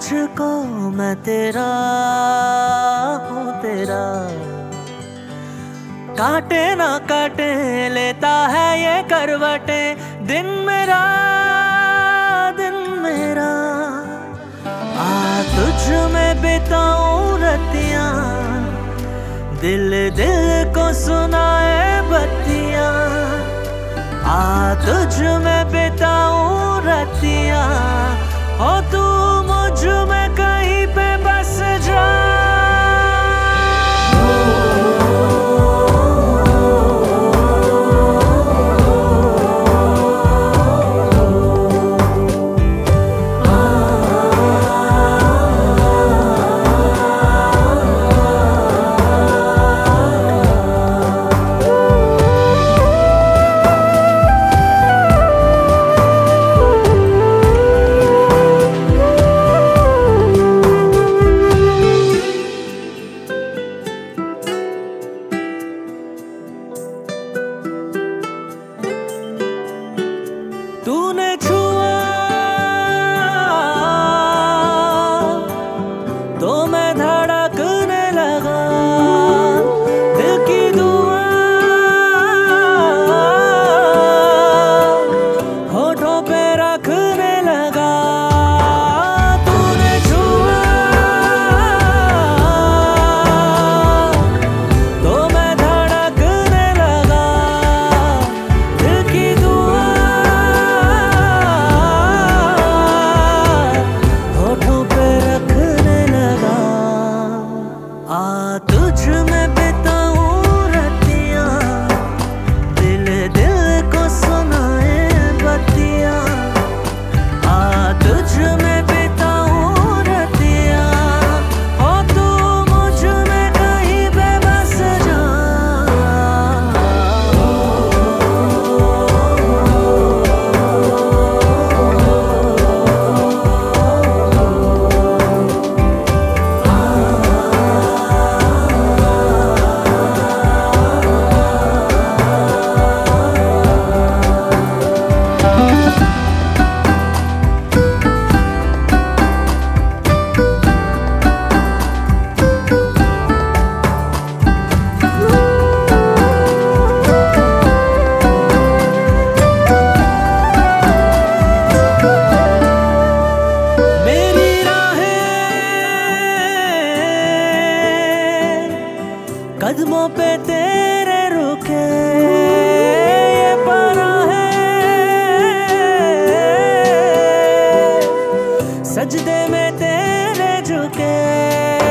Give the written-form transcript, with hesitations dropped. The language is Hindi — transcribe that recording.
तुझको मैं तेरा हूँ तेरा। काटे ना काटे लेता है ये करवटे, दिन मेरा दिन मेरा। आ तुझ में बिताऊं रतियां, दिल दिल को सुनाए बत्तियां। आ तुझ में बिताऊं रतियां, हो तू मुझ में कहीं पे बस जा। तूने छुआ तो मैं धड़कने लगा, दिल की दुआ होठों पे रखने लगा। तूने छुआ तो मैं धड़कने लगा, दिल की दुआ तुझ में बिताऊं रतियां, दिल दिल को सुनाए बत्तियां। आ तुझ में बिताऊं रतियां, हो तू मुझ में कहीं पे बस जा। कदमों पे तेरे रुके ये पना है, सजदे में तेरे झुके।